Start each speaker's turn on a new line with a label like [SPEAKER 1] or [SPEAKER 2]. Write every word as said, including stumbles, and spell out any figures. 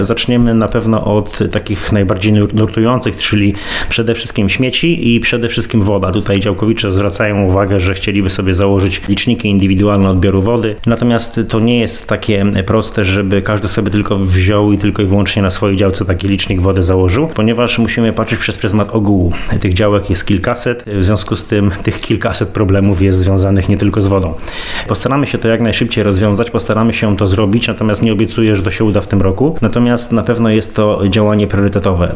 [SPEAKER 1] Zaczniemy na pewno od takich najbardziej nurtujących, czyli przede wszystkim śmieci i przede wszystkim woda. Tutaj działkowicze zwracają uwagę, że chcieliby sobie założyć liczniki indywidualne odbioru wody, natomiast to nie jest takie proste, żeby każdy sobie tylko wziął i tylko i wyłącznie na swojej działce taki licznik wody założył, ponieważ musimy patrzeć przez pryzmat ogółu. Tych działek jest kilkaset, w związku z tym tych kilkaset problemów jest związanych nie tylko z wodą. Postaramy się to jak najszybciej rozwiązać, postaramy się to zrobić, natomiast nie obiecuję, że to się uda w tym roku. Natomiast na pewno jest to działanie priorytetowe.